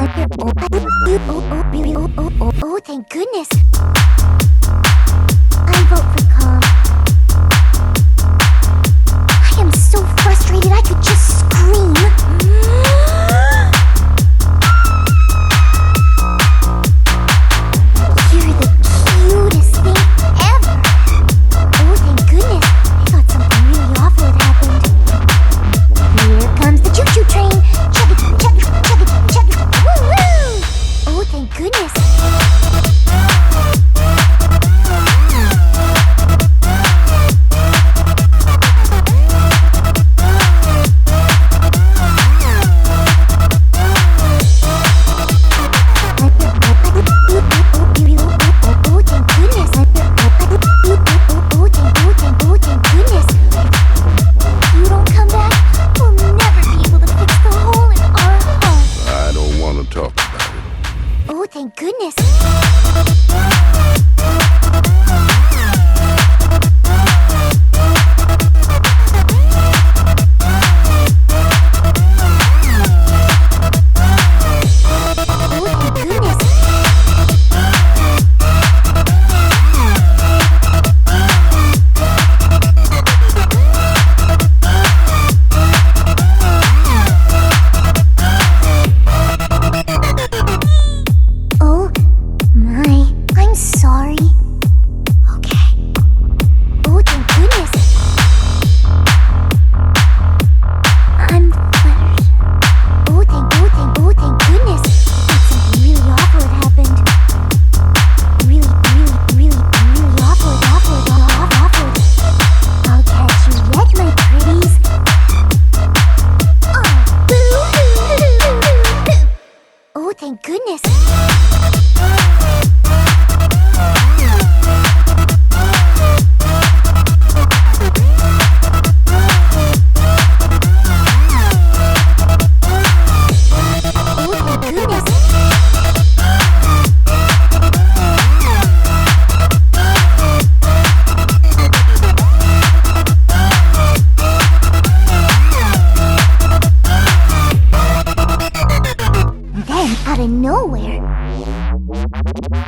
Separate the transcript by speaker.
Speaker 1: Oh, thank goodness. I vote for calm. I am so frustrated I could just scream. You're the cutest thing ever. Oh, thank goodness. I thought something really awful had happened. Here comes the choo-choo train. Chugga, chugga, chugga, chugga. Woo-woo! Oh, thank goodness. Thank goodness. Thank goodness. Out of nowhere.